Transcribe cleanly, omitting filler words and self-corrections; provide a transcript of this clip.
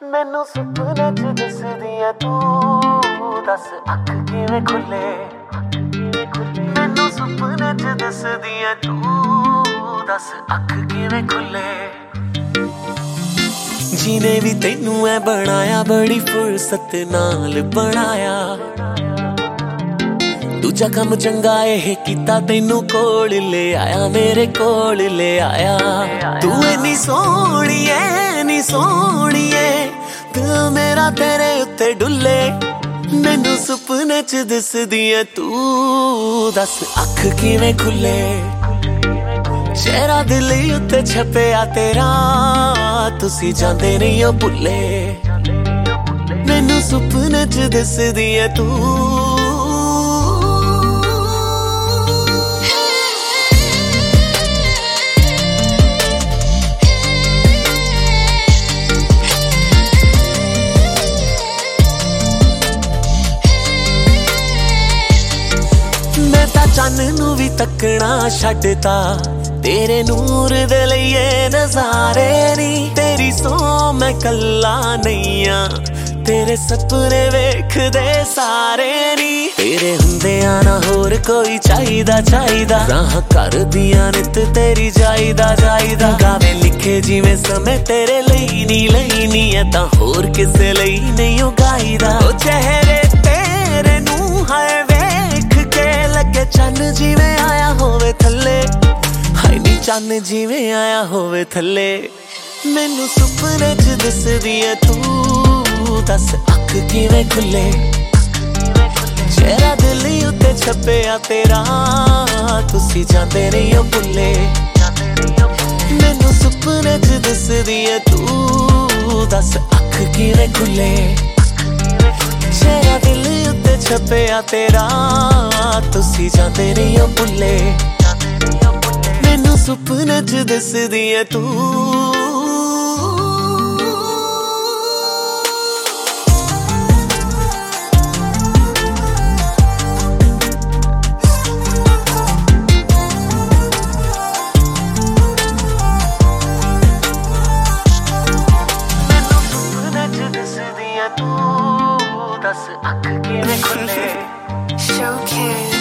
ਮੈਨੂੰ ਸੁਪਨੇ ਚ ਦਿਸਦੀ ਐ ਤੂੰ, ਦੱਸ ਅੱਖ ਕਿਵੇਂ ਖੁੱਲੇ। ਮੈਨੂੰ ਸੁਪਨੇ ਚ ਦਿਸਦੀ ਐ ਤੂੰ, ਦੱਸ ਅੱਖ ਕਿਵੇਂ ਖੁੱਲੇ। ਜੀਨੇ ਵੀ ਤੈਨੂੰ ਐ ਬਣਾਇਆ, ਬੜੀ ਫੁਰਸਤ ਨਾਲ ਬਣਾਇਆ। ਦੂਜਾ ਕੰਮ ਚੰਗਾ ਇਹ ਕੀਤਾ, ਤੈਨੂੰ ਕੋਲ ਲੈ ਆਇਆ, ਮੇਰੇ ਕੋਲ ਲੈ ਆਇਆ। ਤੂੰ ਇੰਨੀ ਸੋਹਣੀ ਐ, ਨੀ ਸੋਹਣੀਏ, ਦਿਲ ਮੇਰਾ ਤੇਰੇ ਉੱਤੇ ਡੁੱਲੇ। ਮੈਨੂੰ ਸੁਪਨੇ ਚ ਦਿਸਦੀ ਐ ਤੂੰ, ਦੱਸ ਅੱਖ ਕਿਵੇਂ ਖੁੱਲੇ। ਚਿਹਰਾ ਦਿਲ ਉੱਤੇ ਛਪਿਆ ਤੇਰਾ, ਤੁਸੀਂ ਜਾਂਦੇ ਨਹੀਂ ਉਹ ਭੁੱਲੇ। ਮੈਨੂੰ ਸੁਪਨੇ ਚ ਦਿਸਦੀ ਐ ਤੂੰ। ਮੈਂ ਤਾਂ ਚੰਨ ਨੂੰ ਵੀ ਤੱਕਣਾ ਛੱਡਤਾ, ਤੇਰੇ ਨੂਰ ਦੇ ਲਈਏ ਨਜ਼ਾਰੇ ਨੀ। ਤੇਰੀ ਸੋ ਮੈਂ ਕੱਲਾ ਨਹੀਂ ਆ, ਤੇਰੇ ਸੁਪਨੇ ਵੇਖਦੇ ਸਾਰੇ ਨੀ। ਤੇਰੇ ਹੁੰਦਿਆਂ ਨਾ ਹੋਰ ਕੋਈ ਚਾਹੀਦਾ ਚਾਹੀਦਾ, ਰਾਹ ਕਰਦੀਆਂ ਨਿਤ ਤੇਰੀ ਜਾਈਦਾ ਜਾਈਦਾ। ਗਾਵੇ ਲਿਖੇ ਜਿਵੇਂ ਸਮੇਂ ਤੇਰੇ ਲਈ ਨੀ ਐ ਤਾਂ ਹੋਰ ਕਿਸੇ ਲਈ ਨਹੀਂ ਉਹ ਗਾਈਦਾ। ਉਹ ਚਿਹਰੇ ਤੇਰੇ ਨੂੰ ਹਾਏ ਵੇਖ ਕੇ ਲੱਗੇ ਚੰਨ ਜਿਵੇਂ ਆਇਆ ਹੋਵੇ ਥੱਲੇ, ਹਾਏ ਨੀ ਚੰਨ ਜਿਵੇਂ ਆਇਆ ਹੋਵੇ ਥੱਲੇ। ਮੈਨੂੰ ਸੁਪਨੇ ਚ ਦਿਸਦੀ ਐ ਤੂੰ, ਦੱਸ ਅੱਖ ਕਿਵੇਂ ਖੁੱਲੇ। ਚਿਹਰਾ ਦਿਲ ਉੱਤੇ ਛਪਿਆ ਤੇਰਾ, ਤੁਸੀਂ ਜਾਂਦੇ ਨਹੀਂ ਉਹ ਭੁੱਲੇ। ਮੈਨੂੰ ਸੁਪਨੇ ਚ ਦਿਸਦੀ ਐ ਤੂੰ, ਦੱਸ ਅੱਖ ਕਿਵੇਂ ਖੁੱਲੇ। ਚਿਹਰਾ ਦਿਲ ਉੱਤੇ ਛਪਿਆ ਤੇਰਾ, ਤੁਸੀਂ ਜਾਂਦੇ ਨਹੀਂ ਉਹ ਭੁੱਲੇ। ਮੈਨੂੰ ਸੁਪਨੇ ਚ ਦਿਸਦੀ ਐ ਤੂੰ। ਦੱਸ ਅੱਖ ਕਿਵੇਂ ਖੁੱਲੇ।